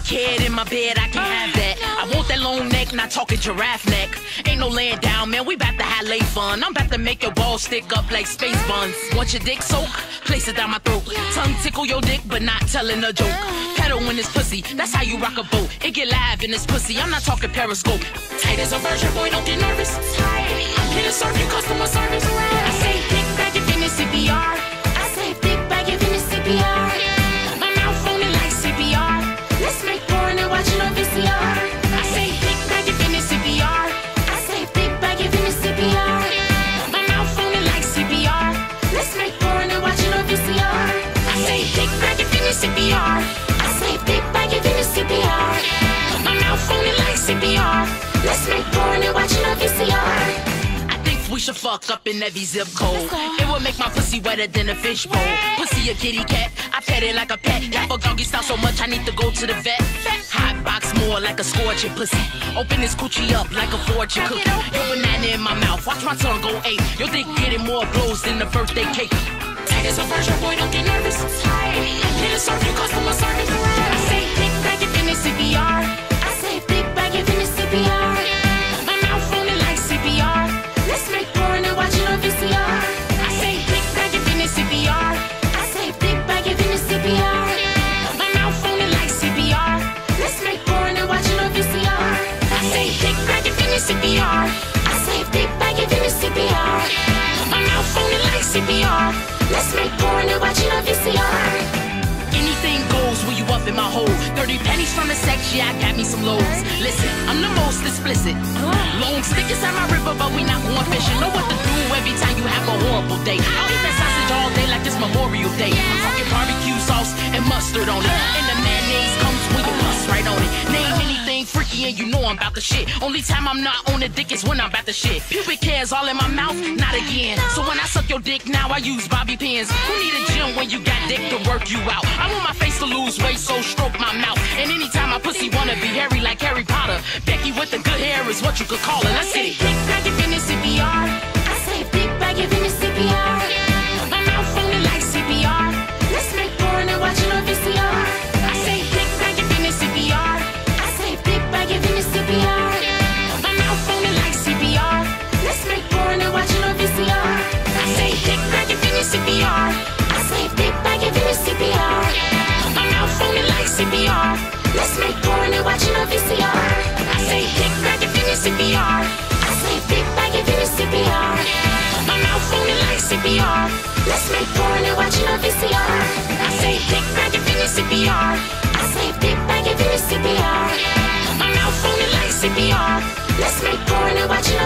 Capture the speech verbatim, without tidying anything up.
kid in my bed, I can't have that. I want that long neck, not talking giraffe neck. Ain't no laying down, man, we bout to have lay fun. I'm about to make your balls stick up like space buns. Want your dick soak? Place it down my throat. Tongue tickle your dick, but not telling a joke. Pedal in this pussy, that's how you rock a boat. It get live in this pussy, I'm not talking periscope. Tight as a virgin, boy, don't get nervous. I'm here to serve you customer service. I say dick back if in the C P R. I say dick back if in the C P R. My mouth foaming like C P R. Let's make porn and watch it on V C R. I say dick back if in the C P R. I say dick back if in the C P R. My mouth foaming like C P R. Let's make porn and watch it on V C R. I say dick back if in the C P R. I say dick back if in the C P R. My mouth foaming like C P R. Let's make porn and watch it on V C R. We should fuck up in every zip code. It would make my pussy wetter than a fishbowl. Pussy a kitty cat, I pet it like a pet. Got for doggy style so much I need to go to the vet. Hot box more like a scorching pussy. Open this coochie up like a fortune cookie. Your banana in my mouth, watch my tongue go eight. Your dick getting more blows than the birthday cake. Tight as a virgin, boy, don't get nervous. I'm here to serve you customer service. I say dick back if in the C P R. I say dick back if in the C P R. My mouth foaming like C P R. Let's make porn and watch it on V C R. I say dick back if in the C P R. I say dick back if in the C P R. My mouth foaming like C P R. Let's make porn and watch it on V C R. I say dick back if in the C P R. I say dick back if in the C P R. My mouth foaming like C P R. Let's make porn and watch it on V C R. Anything goes when you up in my hole. Dirty pennies from the sex, yeah, I got me some loads. Listen, I'm the most explicit. Long stick inside my river, but we not going fishing. Know what to do every time you have a horrible day. I'll eat that sausage all day like it's Memorial Day. I'm talking barbecue sauce and mustard on it. And the mayonnaise comes with a bust right on it. Name anything freaky and you know I'm about the shit. Only time I'm not on the dick is when I'm about the shit. Pubic hairs all in my mouth, not again. So when I suck your dick now, I use bobby pins. Who need a gym when you got dick to work you out? I want my face to lose weight, so stroke my mouth. And anytime my pussy wanna be hairy like Harry Potter, Becky with the good hair is what you could call her. Let's get it. Dick back if in the C P R. I say dick back if in the C P R. My mouth foaming like C P R. Let's make porn and watch it on V C R. I say dick back if in the C P R. I say dick back if in the C P R. My mouth foaming like C P R. Let's make porn and watch it on V C R. I say dick back if in the C P R. I say dick back if in the C P R. My mouth foaming like C P R. Let's make porn and watch it on V C R. I say dick back if in the C P R. I say dick back if in the C P R. My mouth foaming like C P R. Let's make porn and watch it on V C R. I say dick back if in the C P R. I say dick back if in the C P R. My mouth foaming like C P R. Let's make porn and watch it on